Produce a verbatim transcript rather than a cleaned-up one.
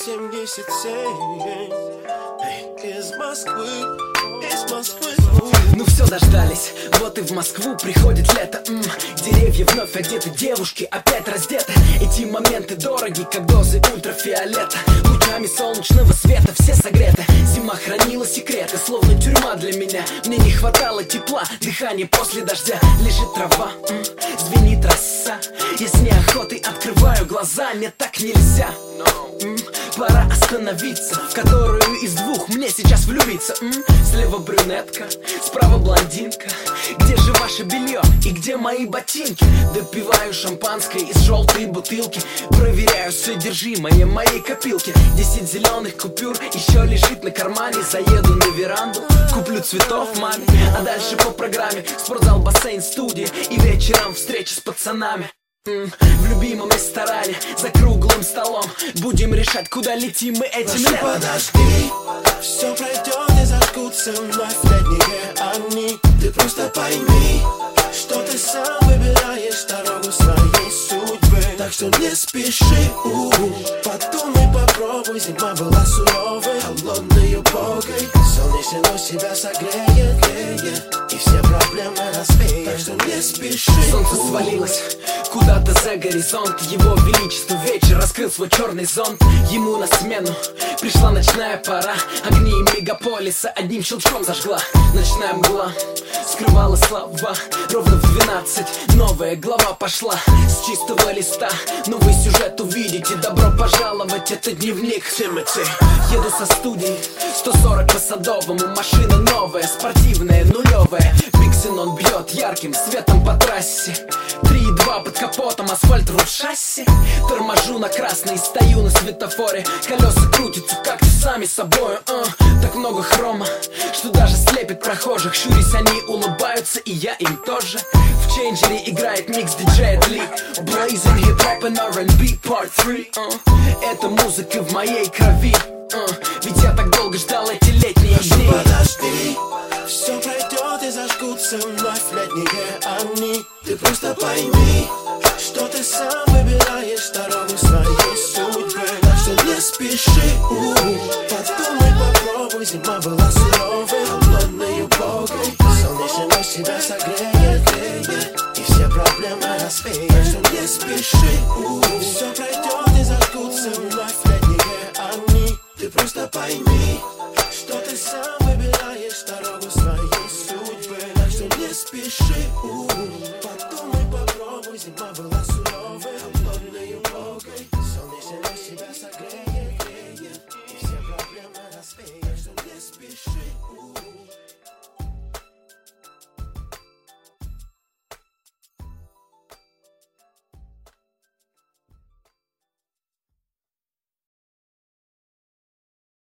семьдесят семь. Эй, из Москвы, из Москвы. Ну все, дождались, вот и в Москву приходит лето. М-м, деревья вновь одеты, девушки опять раздеты. Эти моменты дороги, как дозы ультрафиолета. Лучами солнечного света все согреты. Зима хранила секреты, словно тюрьма для меня. Мне не хватало тепла, дыхания после дождя. Лежит трава, м-м, звенит роса. Я с неохотой открываю глаза, нет, так нельзя. м-м, Пора остановиться, в которую из двух мне сейчас влюбиться. м-м, Слева брюнетка, справа блондинка. Где же ваше белье и где мои ботинки? Допиваю шампанское из желтой бутылки. Проверяю содержимое моей копилки. Десять зеленых купюр еще лежит на кармане. Заеду на веранду, куплю цветов маме. А дальше по программе спортзал, бассейн, студия. И вечером встреча с пацанами. В любимом ресторане, за круглым столом. Будем решать, куда летим мы этим Прошу, летом. подожди, все пройдет и зажгутся вновь летние огни. Ты просто пойми, что ты сам выбираешь дорогу своей судьбы. Так что не спеши, у-у. Подумай, попробуй. Зима была суровой, холодной убогой. Солнечный луч тебя согреет, греет, и все проблемы развеет. Так что не спеши. Солнце свалилось куда-то за горизонт. Его величество вечер раскрыл свой черный зонт. Ему на смену пришла ночная пора. Огни мегаполиса одним щелчком зажгла. Ночная мгла скрывала слова. Ровно в двенадцать новая глава пошла. С чистого листа новый сюжет увидите. Добро пожаловать, это дневник Тимати. Еду со студии сто сорок по Садовому. Машина новая, спортивная, нулевая. Биксенон бьет ярким светом по трассе. Три и два под капотом, асфальт руль шасси. Торможу на красный, стою на светофоре. Колеса крутятся как-то сами собой. uh. Так много хрома, что даже слепит прохожих. Щурясь, они улыбаются, и я им тоже. В чейнджере играет микс диджея Ли. Blazing hip-hop and ар энд би part три. uh. Это музыка в моей крови. uh. Ведь я так долго ждал эти летние Прошу, дни. подожди, все пройдет и зажгутся вновь летние огни. Ты просто пойми, что ты сам выбираешь дорогу своей судьбы. Так что не спеши, у-у. Подумай, попробуй. Зима была суровой, холодной, убогой. Солнечный луч тебя согреет, греет, и все проблемы развеет. Так что не спеши, у-у. Все пройдет и зажгутся вновь летние огни. Ты просто пойми, что ты сам выбираешь дорогу своей судьбы. Так что не спеши, у-у. Подумай, попробуй. Зима была суровой.